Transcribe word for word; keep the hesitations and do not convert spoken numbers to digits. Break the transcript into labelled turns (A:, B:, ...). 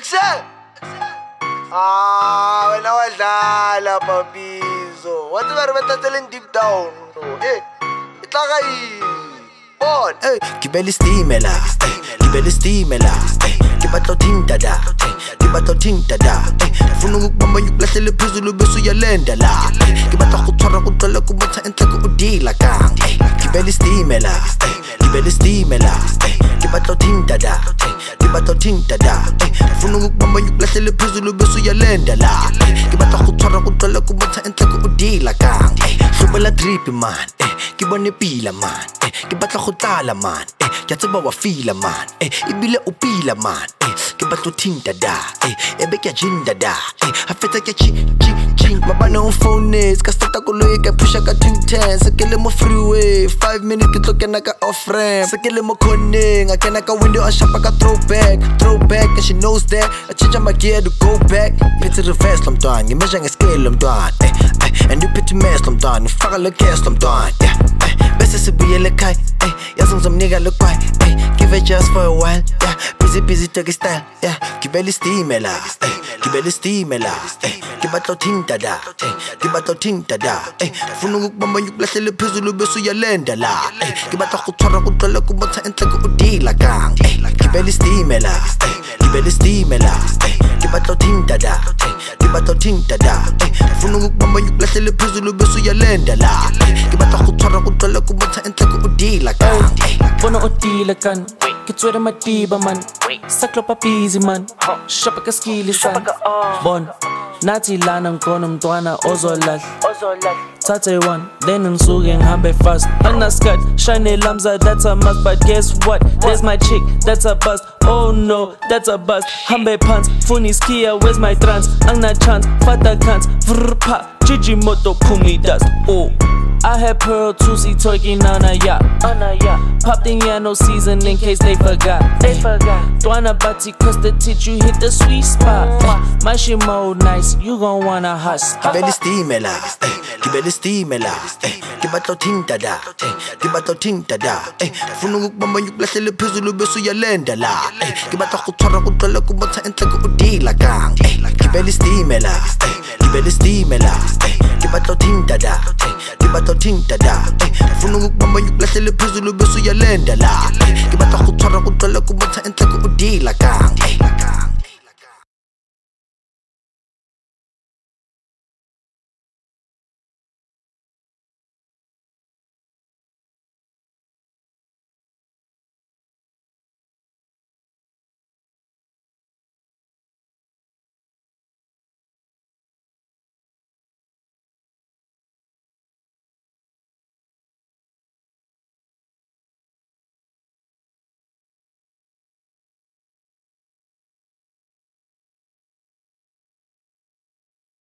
A: Excel. Ah, wena wadlala papizo. Wathi ba re batatsele deep down no. Eh, itla ga e. Bon,
B: hey, gibela istimela, gibela istimela, ke batla uthinta da, ke batla uthinta da, ufuna ukubamba ukulahlele phezulu bese uyalenda la, ke batla ukutshwara kuqala kubatha enhloko udila kang, gibela istimela, gibela istimela, ke batla uthinta da, ke batla uthinta da, ufuna ukubamba ukulahlele phezulu bese uyalenda la, ke batla ukutshwara kuqala kubatha enhloko udila kang, hlubela drip man, ke bone pila man, ke batla go tlala man, eh, ke tseba wa feel man, eh, ibile o pila man, eh, ke batla thinta da, eh, ebe ke jinda da, eh, a fetsa ke chi chi chi, mabana on phone is, ka stata koloi ka pusha ka two ten, se ke le mo freeway, five minutes ke tlo kena ka off ramp, se ke le mo cornering, a kena ka window a shapa ka throwback, throwback, and she knows that, I change my gear to go back, pizza reverse lo mntwana, ngimeasure ngescale lo mntwana, eh, eh, and you pity mess lo mntwana, ufaka le gas lo mntwana, yeah, eh, bese sibuyele ekhaya, eh, yazi ngizomnika lo kwai, eh, give it just for a while, yeah, busy busy doggy style, yeah, gibela istimela, eh, gibela istimela, eh, ke batla uthinta da, eh, ke batla uthinta da, eh, ufuna ukubamba ukulahlele phezulu bese uyalenda la, eh, ke batla ukutshwara kuqala kubatha enhloko udila kang, eh, gibela istimela, eh, gibela istimela, eh, ke batla uthinta da, eh, ke batla uthinta da, eh, ufuna ukubamba ukulahlele phezulu bese uyalenda la, eh, ke batla ukutshwara kuqala kubatha enhloko udila kang,
C: bona udila kan, ke tswere matiba man, saklo pa busy man, shapa ka skili san, bon, nathi lana ngikona mntwana ozolahla, thathe one, then ngisuke ngihambe fast, anginaskat, shine lamza, that's a must, but guess what, there's my chick, that's a bust, oh no, that's a bust, hambe pants, funi skia, where's my trance, angna chance, fata kants, vrr pa, Gigi moto pumi dust, oh. I had Pearl Tusi twerking on a yacht, on a yacht. Popped in Yano season in case they forgot. They forgot. Dwana Bati cause the teach you hit the sweet spot. Eh, my shit mode nice, you gon' wanna hustle.
B: Gibela istimela, eh, gibela istimela, eh, ke batla uthinta da, eh, ke batla uthinta da, eh, ufuna ukubamba ukulahlele phezulu bese uyalenda la, eh, ke batla ukutshwara kuqala kubatha enhloko udila kang, eh, gibela istimela, eh, gibela istimela, eh, ke batla uthinta da, eh, ke batla uthinta da, eh, ufuna ukubamba ukulahlele phezulu bese uyalenda la, eh, ke batla ukutshwara kuqala kubatha enhloko udila kang.